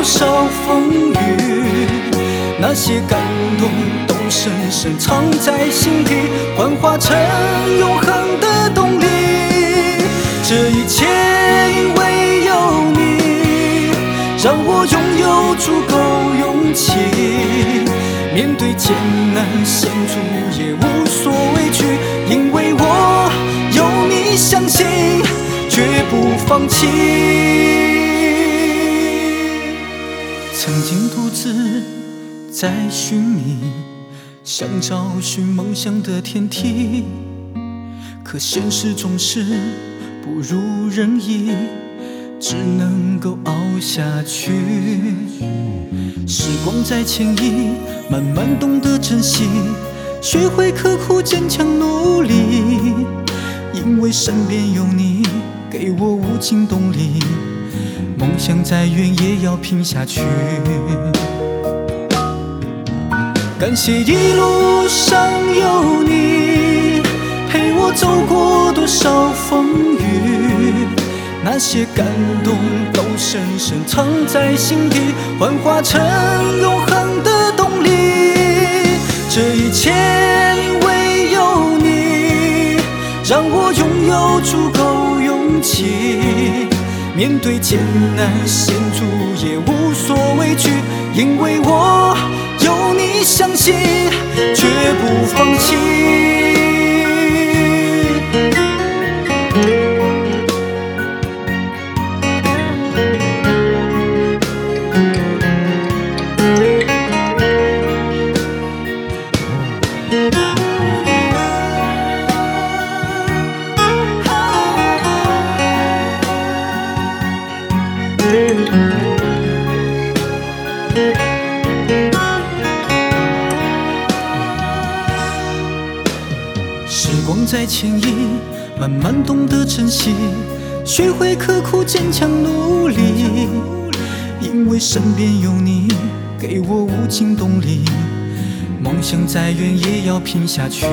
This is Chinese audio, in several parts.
少风雨，那些感动都深深藏在心底，幻化成永恒的动力。这一切因为有你，让我拥有足够勇气，面对艰难险阻也无所畏惧，因为我有你相信，绝不放弃。曾经独自在寻觅，想找寻梦想的天梯，可现实总是不如人意，只能够熬下去。时光在牵引，慢慢懂得珍惜，学会刻苦坚强努力，因为身边有你，给我无尽动力，梦想再远也要拼下去。感谢一路上有你，陪我走过多少风雨，那些感动都深深藏在心底，幻化成永恒的动力。这一切因为有你，让我拥有足够勇气，面对艰难险阻也无所畏惧，因为我有你相信，绝不放弃。时光在牵引，慢慢懂得珍惜，学会刻苦坚强努力，因为身边有你，给我无尽动力，梦想再远也要拼下去。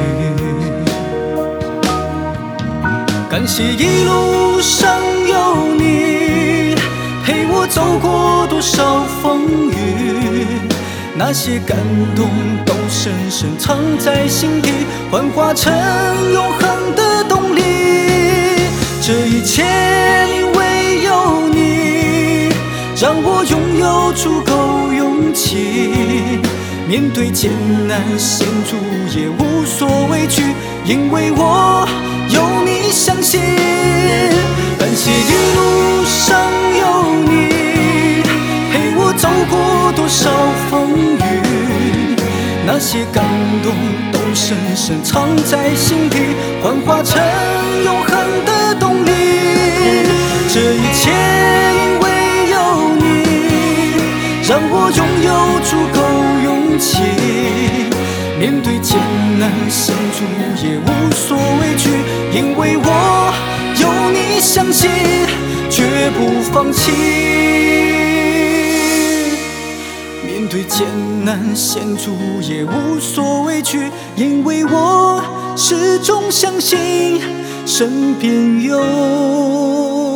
感谢一路上有你，陪我走过多少风雨，那些感动都深深藏在心底，幻化成永恒的动力。这一切因为有你，让我拥有足够勇气，面对艰难险阻也无所畏惧，因为我有你相信。感谢一路上有你，陪我走过多少风雨，那些感动都深深藏在心底，幻化成永恒的动力。这一切因为有你，让我拥有足够勇气，面对艰难险阻也无所畏惧，因为我有你相信，绝不放弃。面对艰难险阻也无所畏惧，因为我始终相信身边有